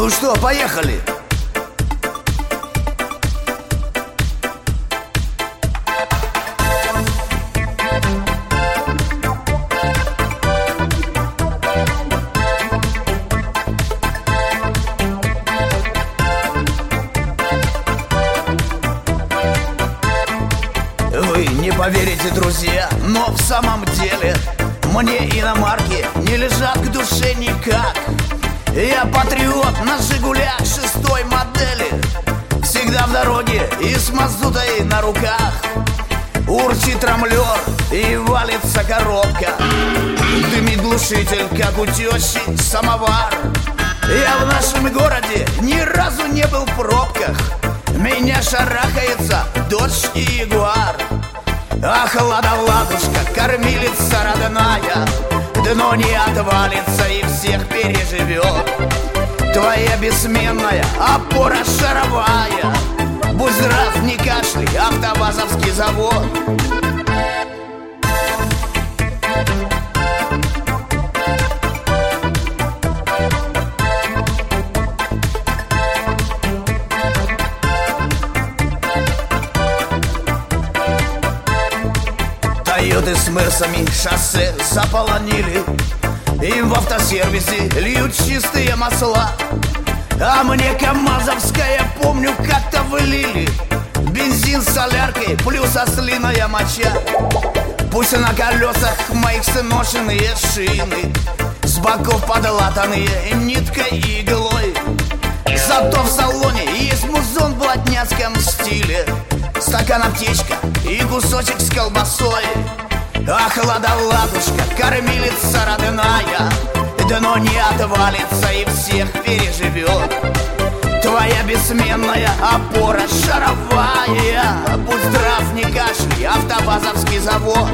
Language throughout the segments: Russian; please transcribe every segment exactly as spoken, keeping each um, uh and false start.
Ну что, поехали! Вы не поверите, друзья, но в самом деле мне иномарки не лежат к душе никак. Я патриот на «Жигулях» шестой модели, всегда в дороге и с мазутой на руках. Урчит рамблер и валится коробка, дымит глушитель, как у тещи самовар. Я в нашем городе ни разу не был в пробках, меня шарахается Додж и Ягуар. Ах, лада-ладушка, кормилица родная, дно не отвалится и всех переживет. Твоя бессменная опора шаровая, будь здрав, не кашляй, АвтоВАЗовский завод. Тойоты с мерсами шоссе заполонили, им в автосервисе льют чистые масла. А мне камазовская, помню, как-то вылили бензин с соляркой плюс ослиная моча. Пусть на колесах моих сношенные шины, с боков подлатанные ниткой и иглой, зато в салоне есть музон в блатняцком стиле, стакан аптечка и кусочек с колбасой. Ах, лада-ладушка, кормилица родная, дно не отвалится и всех переживет. Твоя бессменная опора шаровая, будь здрав, не кашляй, АвтоВАЗовский завод.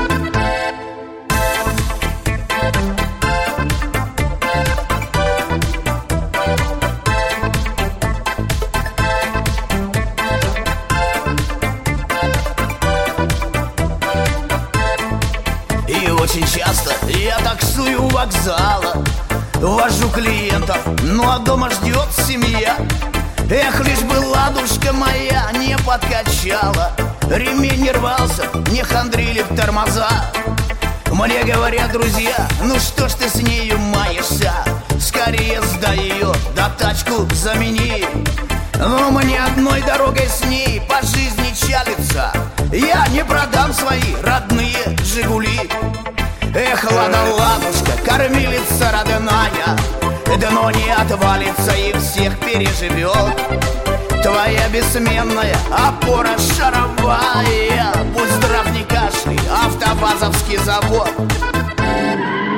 Очень часто я таксую у вокзала, вожу клиентов, ну а дома ждет семья. Эх, лишь бы ладушка моя не подкачала, ремень не рвался, не хандрили в тормоза. Мне говорят друзья, ну что ж ты с нею маешься, скорее сдай ее, да тачку замени. Но мне одной дорогой с ней по жизни чалится, я не продам свои родные «Жигули». Эх, лада-ладушка, кормилица родная, дно не отвалится и всех переживет. Твоя бессменная опора шаровая, будь здрав, не кашляй, АвтоВАЗовский завод.